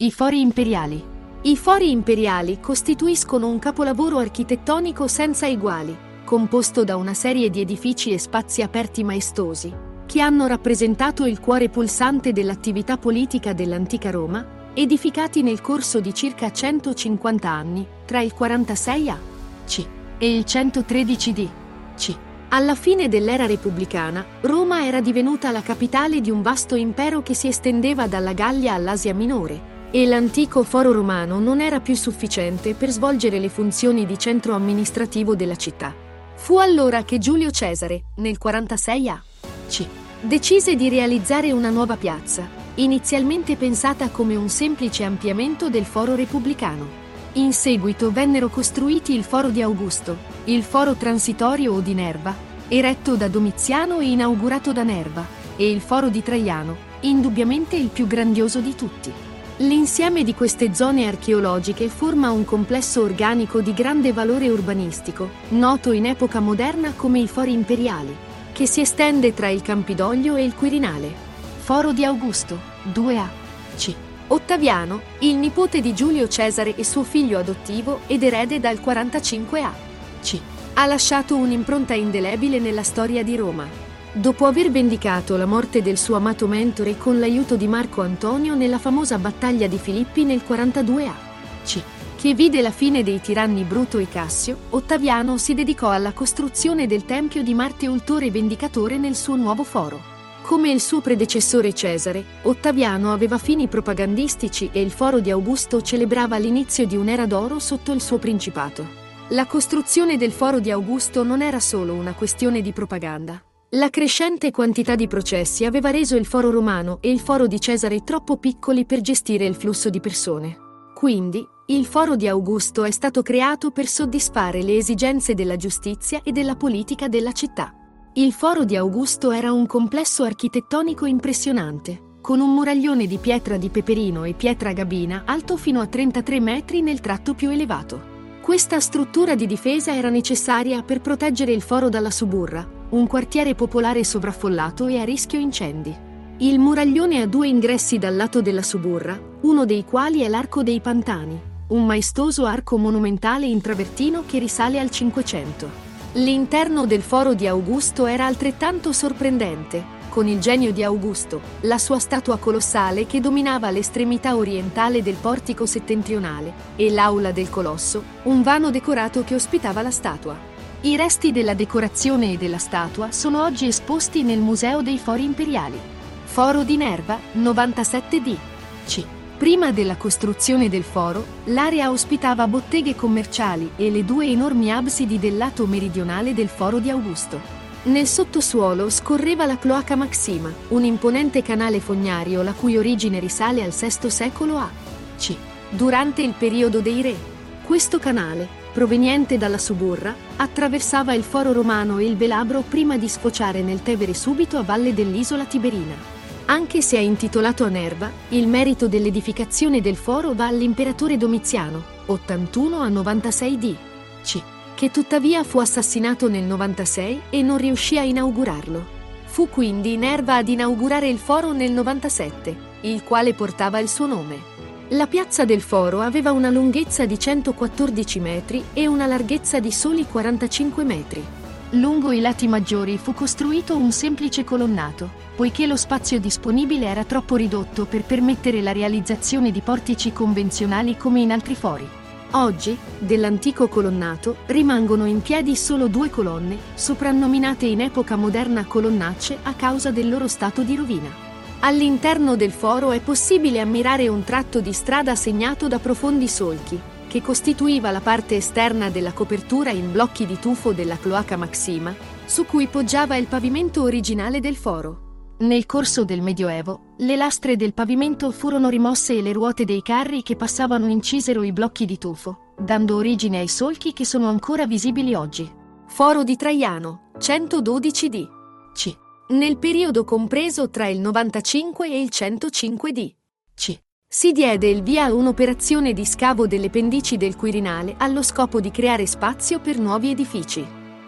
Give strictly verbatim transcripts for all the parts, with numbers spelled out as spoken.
I fori imperiali. I fori imperiali costituiscono un capolavoro architettonico senza eguali, composto da una serie di edifici e spazi aperti maestosi, che hanno rappresentato il cuore pulsante dell'attività politica dell'antica Roma, edificati nel corso di circa centocinquanta anni, tra il quarantasei a C e il centotredici d C Alla fine dell'era repubblicana, Roma era divenuta la capitale di un vasto impero che si estendeva dalla Gallia all'Asia Minore, e l'antico foro romano non era più sufficiente per svolgere le funzioni di centro amministrativo della città. Fu allora che Giulio Cesare, nel quarantasei a C, decise di realizzare una nuova piazza, inizialmente pensata come un semplice ampliamento del foro repubblicano. In seguito vennero costruiti il foro di Augusto, il foro transitorio o di Nerva, eretto da Domiziano e inaugurato da Nerva, e il foro di Traiano, indubbiamente il più grandioso di tutti. L'insieme di queste zone archeologiche forma un complesso organico di grande valore urbanistico, noto in epoca moderna come i fori imperiali, che si estende tra il Campidoglio e il Quirinale. Foro di Augusto, due a C. Ottaviano, il nipote di Giulio Cesare e suo figlio adottivo ed erede dal quarantacinque a C, ha lasciato un'impronta indelebile nella storia di Roma. Dopo aver vendicato la morte del suo amato mentore con l'aiuto di Marco Antonio nella famosa battaglia di Filippi nel quarantadue a C, che vide la fine dei tiranni Bruto e Cassio, Ottaviano si dedicò alla costruzione del tempio di Marte Ultore Vendicatore nel suo nuovo foro. Come il suo predecessore Cesare, Ottaviano aveva fini propagandistici e il foro di Augusto celebrava l'inizio di un'era d'oro sotto il suo principato. La costruzione del foro di Augusto non era solo una questione di propaganda. La crescente quantità di processi aveva reso il foro romano e il foro di Cesare troppo piccoli per gestire il flusso di persone. Quindi, il foro di Augusto è stato creato per soddisfare le esigenze della giustizia e della politica della città. Il foro di Augusto era un complesso architettonico impressionante, con un muraglione di pietra di peperino e pietra gabina alto fino a trentatré metri nel tratto più elevato. Questa struttura di difesa era necessaria per proteggere il foro dalla Suburra, un quartiere popolare sovraffollato e a rischio incendi. Il muraglione ha due ingressi dal lato della Suburra, uno dei quali è l'Arco dei Pantani, un maestoso arco monumentale in travertino che risale al Cinquecento. L'interno del foro di Augusto era altrettanto sorprendente, con il genio di Augusto, la sua statua colossale che dominava l'estremità orientale del portico settentrionale, e l'aula del Colosso, un vano decorato che ospitava la statua. I resti della decorazione e della statua sono oggi esposti nel Museo dei Fori Imperiali. Foro di Nerva, novantasette d C. Prima della costruzione del foro, l'area ospitava botteghe commerciali e le due enormi absidi del lato meridionale del foro di Augusto. Nel sottosuolo scorreva la Cloaca Maxima, un imponente canale fognario la cui origine risale al sesto secolo a C. Durante il periodo dei re. Questo canale, proveniente dalla Suburra, attraversava il foro romano e il Velabro prima di sfociare nel Tevere subito a valle dell'isola Tiberina. Anche se è intitolato a Nerva, il merito dell'edificazione del foro va all'imperatore Domiziano, ottantuno a novantasei d C, che tuttavia fu assassinato nel novantasei e non riuscì a inaugurarlo. Fu quindi Nerva ad inaugurare il foro nel novantasette, il quale portava il suo nome. La piazza del foro aveva una lunghezza di centoquattordici metri e una larghezza di soli quarantacinque metri. Lungo i lati maggiori fu costruito un semplice colonnato, poiché lo spazio disponibile era troppo ridotto per permettere la realizzazione di portici convenzionali come in altri fori. Oggi, dell'antico colonnato, rimangono in piedi solo due colonne, soprannominate in epoca moderna colonnacce a causa del loro stato di rovina. All'interno del foro è possibile ammirare un tratto di strada segnato da profondi solchi, che costituiva la parte esterna della copertura in blocchi di tufo della Cloaca Maxima, su cui poggiava il pavimento originale del foro. Nel corso del Medioevo, le lastre del pavimento furono rimosse e le ruote dei carri che passavano incisero i blocchi di tufo, dando origine ai solchi che sono ancora visibili oggi. Foro di Traiano, centododici d C. Nel periodo compreso tra il novantacinque e il centocinque d C. Si diede il via a un'operazione di scavo delle pendici del Quirinale allo scopo di creare spazio per nuovi edifici.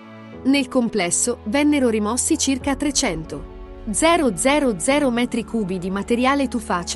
Nel complesso vennero rimossi circa trecento virgola zero zero zero metri cubi di materiale tufaceo,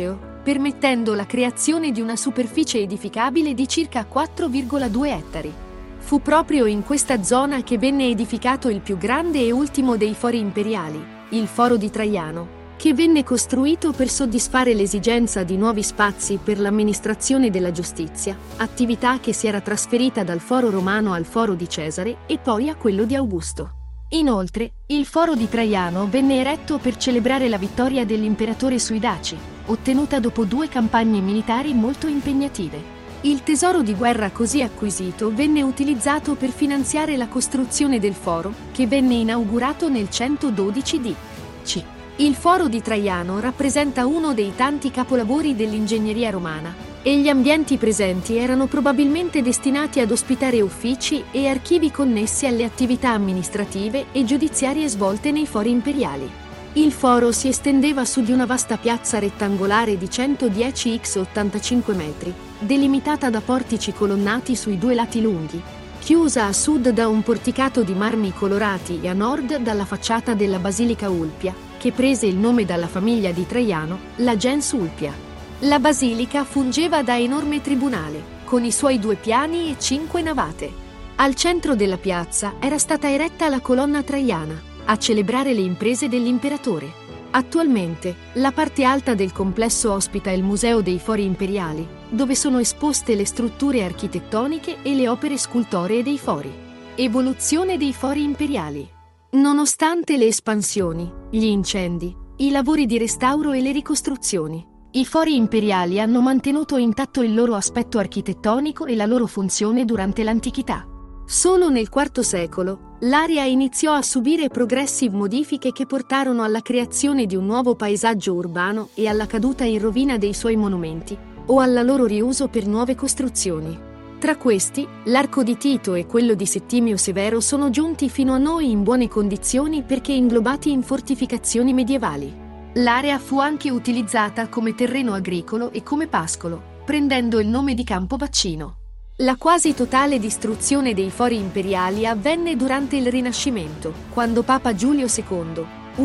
permettendo la creazione di una superficie edificabile di circa quattro virgola due ettari. Fu proprio in questa zona che venne edificato il più grande e ultimo dei fori imperiali, il Foro di Traiano, che venne costruito per soddisfare l'esigenza di nuovi spazi per l'amministrazione della giustizia, attività che si era trasferita dal Foro Romano al Foro di Cesare e poi a quello di Augusto. Inoltre, il Foro di Traiano venne eretto per celebrare la vittoria dell'imperatore sui Daci, ottenuta dopo due campagne militari molto impegnative. Il tesoro di guerra così acquisito venne utilizzato per finanziare la costruzione del foro, che venne inaugurato nel centododici D C Il Foro di Traiano rappresenta uno dei tanti capolavori dell'ingegneria romana, e gli ambienti presenti erano probabilmente destinati ad ospitare uffici e archivi connessi alle attività amministrative e giudiziarie svolte nei fori imperiali. Il foro si estendeva su di una vasta piazza rettangolare di centodieci per ottantacinque metri, delimitata da portici colonnati sui due lati lunghi, chiusa a sud da un porticato di marmi colorati e a nord dalla facciata della Basilica Ulpia, che prese il nome dalla famiglia di Traiano, la gens Ulpia. La basilica fungeva da enorme tribunale, con i suoi due piani e cinque navate. Al centro della piazza era stata eretta la colonna traiana, a celebrare le imprese dell'imperatore. Attualmente, la parte alta del complesso ospita il Museo dei Fori Imperiali, dove sono esposte le strutture architettoniche e le opere scultoree dei fori. Evoluzione dei fori imperiali. Nonostante le espansioni, gli incendi, i lavori di restauro e le ricostruzioni, i fori imperiali hanno mantenuto intatto il loro aspetto architettonico e la loro funzione durante l'antichità. Solo nel quarto secolo, l'area iniziò a subire progressive modifiche che portarono alla creazione di un nuovo paesaggio urbano e alla caduta in rovina dei suoi monumenti, o alla loro riuso per nuove costruzioni. Tra questi, l'arco di Tito e quello di Settimio Severo sono giunti fino a noi in buone condizioni perché inglobati in fortificazioni medievali. L'area fu anche utilizzata come terreno agricolo e come pascolo, prendendo il nome di Campo Vaccino. La quasi totale distruzione dei fori imperiali avvenne durante il Rinascimento, quando Papa Giulio secondo,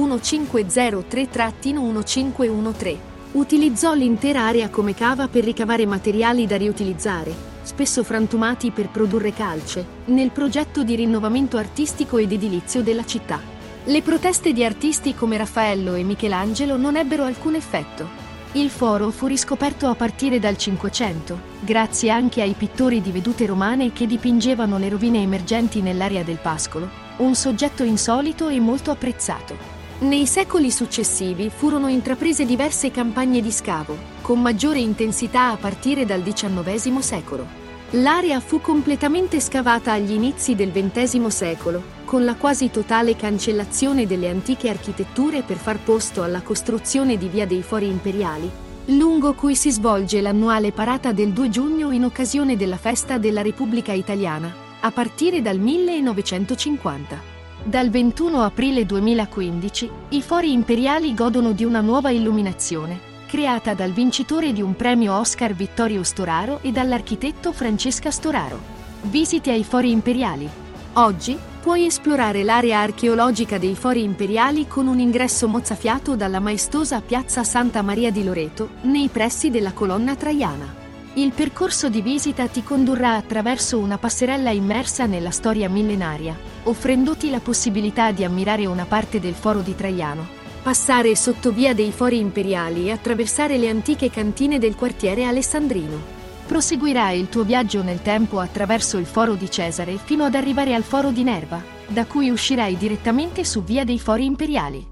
quindici zero tre quindici tredici, utilizzò l'intera area come cava per ricavare materiali da riutilizzare, spesso frantumati per produrre calce, nel progetto di rinnovamento artistico ed edilizio della città. Le proteste di artisti come Raffaello e Michelangelo non ebbero alcun effetto. Il foro fu riscoperto a partire dal Cinquecento, grazie anche ai pittori di vedute romane che dipingevano le rovine emergenti nell'area del pascolo, un soggetto insolito e molto apprezzato. Nei secoli successivi furono intraprese diverse campagne di scavo, con maggiore intensità a partire dal diciannovesimo secolo. L'area fu completamente scavata agli inizi del ventesimo secolo, con la quasi totale cancellazione delle antiche architetture per far posto alla costruzione di Via dei Fori Imperiali, lungo cui si svolge l'annuale parata del due giugno in occasione della festa della Repubblica Italiana, a partire dal millenovecentocinquanta. Dal ventuno aprile duemilaquindici, i Fori Imperiali godono di una nuova illuminazione, creata dal vincitore di un premio Oscar Vittorio Storaro e dall'architetto Francesca Storaro. Visite ai Fori Imperiali. Oggi puoi esplorare l'area archeologica dei Fori Imperiali con un ingresso mozzafiato dalla maestosa piazza Santa Maria di Loreto, nei pressi della colonna traiana. Il percorso di visita ti condurrà attraverso una passerella immersa nella storia millenaria, offrendoti la possibilità di ammirare una parte del Foro di Traiano, passare sotto Via dei Fori Imperiali e attraversare le antiche cantine del quartiere alessandrino. Proseguirai il tuo viaggio nel tempo attraverso il Foro di Cesare fino ad arrivare al Foro di Nerva, da cui uscirai direttamente su Via dei Fori Imperiali.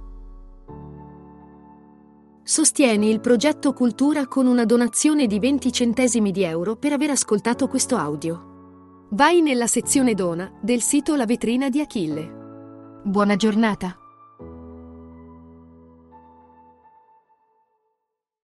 Sostieni il progetto Cultura con una donazione di venti centesimi di euro per aver ascoltato questo audio. Vai nella sezione Dona del sito La Vetrina di Achille. Buona giornata!